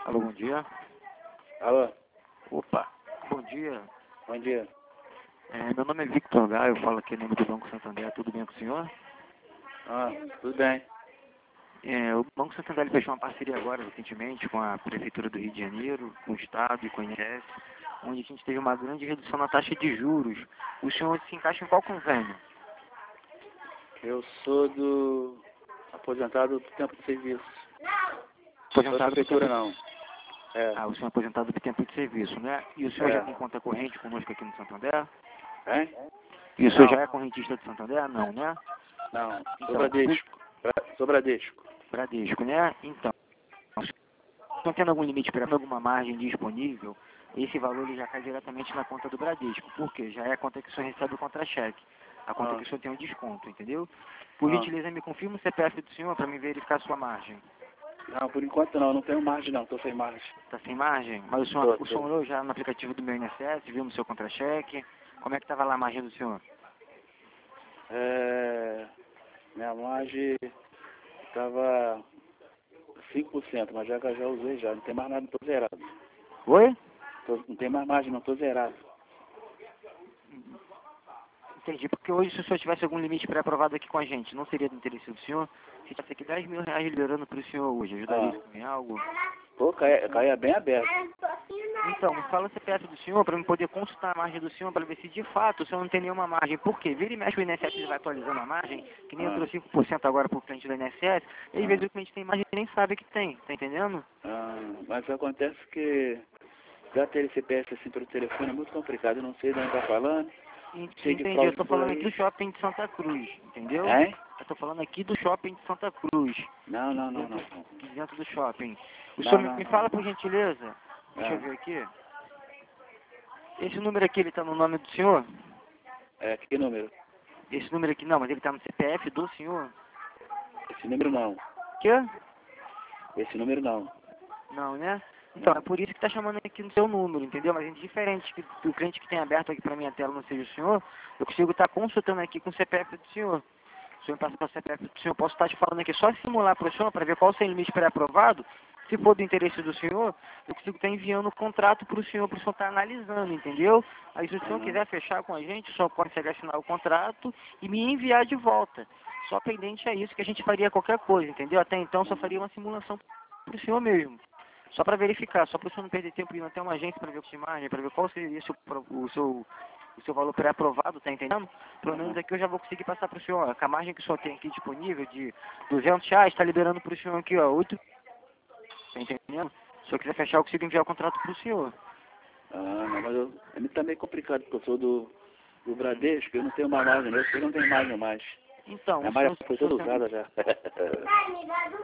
Alô, bom dia. Alô, Opa, bom dia. bom dia. Meu nome é Victor Gá, eu falo aqui em nome do Banco Santander, tudo bem com o senhor? Ah, tudo bem. O Banco Santander ele fechou uma parceria agora, recentemente, com a Prefeitura do Rio de Janeiro, com o Estado e com o INSS, onde a gente teve uma grande redução na taxa de juros. O senhor se encaixa em qual convênio? Eu sou do aposentado do tempo de serviço. Não sou da Aposentado do prefeitura, tempo... não. É. Ah, o senhor é aposentado do tempo de serviço, né? E o senhor já É. tem conta corrente conosco aqui no Santander? Hein? E o senhor Não, já é correntista do Santander? Não, né? não. Sou Então, Bradesco. Sou Bradesco. Bradesco, né? Então, não tendo algum limite para alguma margem disponível, esse valor ele já cai diretamente na conta do Bradesco. Por quê? Já é a conta que o senhor recebe o contra-cheque. A conta Ah, que o senhor tem um desconto, entendeu? Por ah. gentileza, me confirma o CPF do senhor para me verificar a sua margem. Não, por enquanto não. Não tenho margem, não. Estou sem margem. Está sem margem? Mas o senhor Tô. olhou já no aplicativo do meu INSS, viu no seu contra-cheque? Como é que estava lá a margem do senhor? É... Minha margem estava 5%, mas já usei já. Não tem mais nada, não estou zerado. Oi? Não tem mais margem, não estou zerado. Entendi, porque hoje se o senhor tivesse algum limite pré-aprovado aqui com a gente, não seria do interesse do senhor? Se tivesse aqui 10 mil reais liberando para o senhor hoje, ajudaria Ah. isso em algo? Pô, caia bem aberto. Então, me fala o CPF do senhor para eu poder consultar a margem do senhor para ver se de fato o senhor não tem nenhuma margem. Por quê? Vira e mexe o INSS ele vai atualizando a margem, que nem Ah. entrou 5% agora para o cliente do INSS, e às Ah. vezes o cliente tem margem e nem sabe que tem, tá entendendo? Ah, mas acontece que já ter CPF assim pelo telefone é muito complicado. Eu não sei de onde está falando. Cheio de Entendi, eu fraude tô por falando aqui aí. do shopping de Santa Cruz, entendeu? Hein? Eu tô falando aqui do shopping de Santa Cruz, Não, não, não, dentro, não. aqui dentro do shopping. O senhor Não, me, não, me não, fala não. por gentileza, deixa eu Ah, ver aqui. Esse número aqui, ele tá no nome do senhor? que número? Esse número aqui não, mas ele tá no CPF do senhor? Esse número não. Quê? Esse número não. Não, né? Então, é Não. por isso que tá chamando aqui no seu número, entendeu? Mas é diferente que o cliente que tem aberto aqui pra minha tela não seja o senhor, eu consigo estar consultando aqui com o CPF do senhor. Se o senhor passar o CPF do senhor, eu posso estar te falando aqui só simular para o senhor, para ver qual o seu limite pré-aprovado. Se for do interesse do senhor, eu consigo estar enviando o contrato para o senhor estar analisando, entendeu? Aí se o senhor Aham. quiser fechar com a gente, só consegue assinar o contrato e me enviar de volta. Só pendente é isso que a gente faria qualquer coisa, entendeu? Até então só faria uma simulação para o senhor mesmo. Só para verificar, só para o senhor não perder tempo indo até uma agência para ver a imagem, para ver qual seria o seu valor pré-aprovado, tá entendendo? Pelo menos Aham. aqui eu já vou conseguir passar para o senhor, ó, com a margem que o senhor tem aqui disponível de R$ 200, está liberando para o senhor aqui, ó, 8, tá entendendo? Se o senhor quiser fechar, eu consigo enviar o contrato para o senhor. Ah, não, mas é tá meio complicado, porque eu sou do Bradesco, eu não tenho mais margem, eu não tenho margem mais. Então, Minha o margem senhor, foi o senhor toda tem... usada já.